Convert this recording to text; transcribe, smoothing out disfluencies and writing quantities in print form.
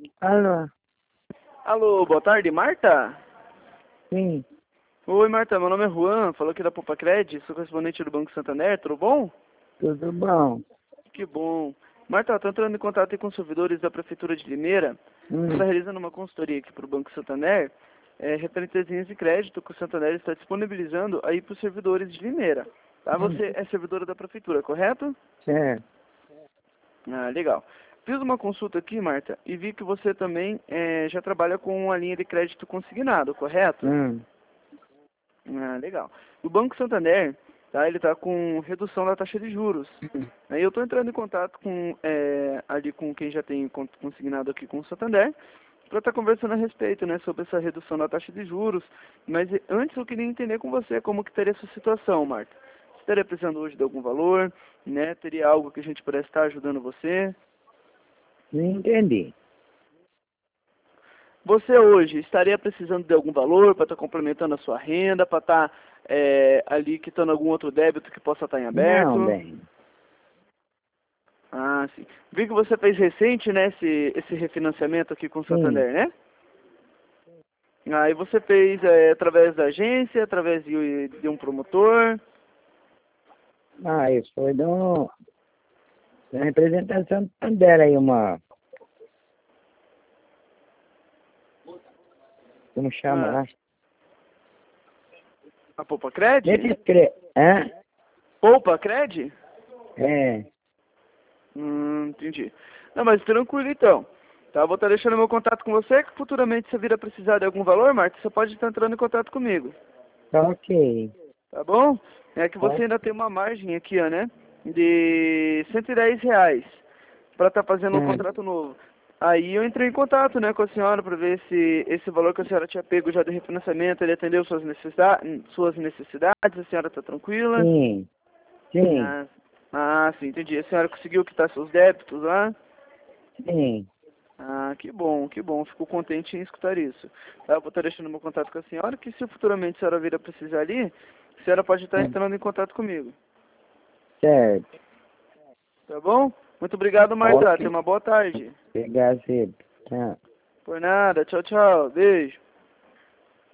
Alô? Alô, boa tarde, Marta? Sim, Oi, Marta, meu nome é Juan, falou aqui da Popacred, sou correspondente do Banco Santander, tudo bom? tudo bom? Que bom. Marta, estou entrando em contato aí com os servidores da Prefeitura de Limeira. Você está Hum, realizando uma consultoria aqui para o Banco Santander, referente às linhas de crédito que o Santander está disponibilizando aí para os servidores de Limeira. Tá? Você é servidora da Prefeitura, correto? certo. Ah, legal. Fiz uma consulta aqui, Marta, e vi que você também já trabalha com a linha de crédito consignado, correto? Hum, Ah, legal. O Banco Santander, tá, ele está com redução da taxa de juros. Aí eu estou entrando em contato com ali com quem já tem consignado aqui com o Santander para estar conversando a respeito, né, sobre essa redução da taxa de juros. Mas antes eu queria entender com você como que estaria essa situação, Marta. Você estaria precisando hoje de algum valor, né? Teria algo que a gente pudesse estar ajudando você? não entendi. Você hoje estaria precisando de algum valor para estar complementando a sua renda, para estar ali quitando algum outro débito que possa estar em Não, aberto? bem. Ah, sim. Vi que você fez recente, né, esse refinanciamento aqui com o Sim. Santander, né? Aí você fez através da agência, através de um promotor. Ah, isso foi da representação dela aí, como chama Ah, lá? a Poupa Cred? Deixa escrever. Hã? Poupa Cred? É, Entendi. Não, mas tranquilo então. Tá, vou estar deixando meu contato com você, que futuramente você vir a precisar de algum valor, Marta, você pode estar entrando em contato comigo. tá ok. Tá bom? É que Tá, você ainda tem uma margem aqui, ó, né? De R$ 110 para estar fazendo um hum, contrato novo. Aí eu entrei em contato, né, com a senhora para ver se esse valor que a senhora tinha pego já de refinanciamento, ele atendeu suas necessidades, a senhora está tranquila? sim, sim, Ah, sim, entendi. A senhora conseguiu quitar seus débitos lá? sim. Ah, que bom, que bom. Fico contente em escutar isso. Tá, eu vou estar deixando meu contato com a senhora, que se futuramente a senhora vir a precisar ali, a senhora pode estar Hum, entrando em contato comigo. certo. Tá bom? Muito obrigado, Marta. Ok. Tenha uma boa tarde. Obrigado, Cid. Tchau. Por nada. Tchau, tchau. Beijo.